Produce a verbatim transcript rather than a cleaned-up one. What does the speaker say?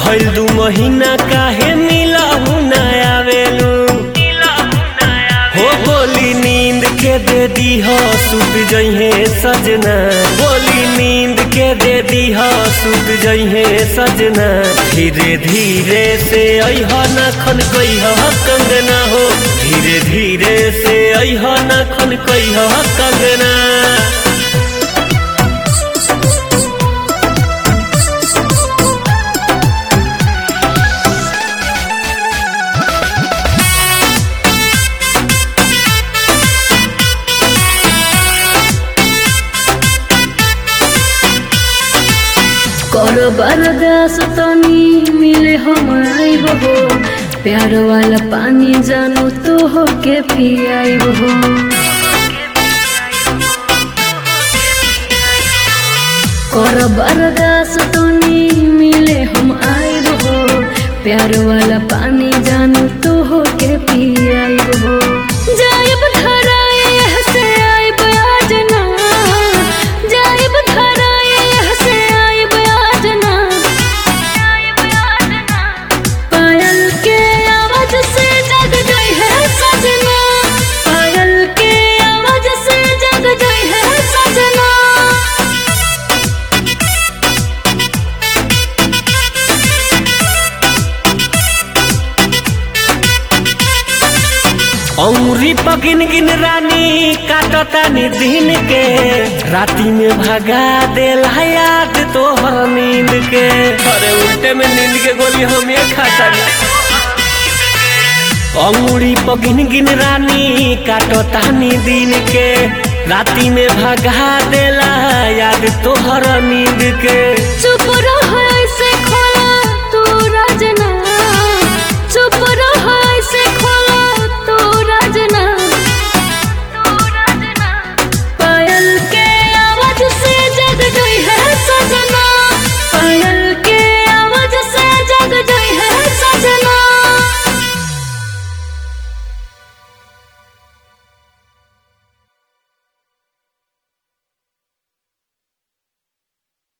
भइल दू महीना काहे मिलहु ना आवेलू हो गोली नींद के दे दी हो सुत जइहे सजना गोली नींद के दे दी हो सुत जइहे सजना धीरे धीरे से अइह ना खन कइह कंगना हो धीरे धीरे से अइह ना खन कइह कंगना। कर बरदास तनी मिले हम आइब हो प्यार वाला पानी जानू तो हो के पियाइब हो। कर बरदास तनी मिले हम आइब हो प्यार वाला पानी जानू तो हो के पियाइब हो। जाइब धराए से आइब आज ना जाइब धराए से आइब आज ना पायल के आवाज से जग गई है सजना पायल के आवाज से जग गई है सजना। औरी पगिन गिन रानी काटतानी दिन के राती में भगा देला याद तोहर नींद के अरे उल्टे में नींद के गोली हम ये खातानी। औरी पगिन गिन रानी काटतानी दिन के राती में भगा देला याद तोहर नींद के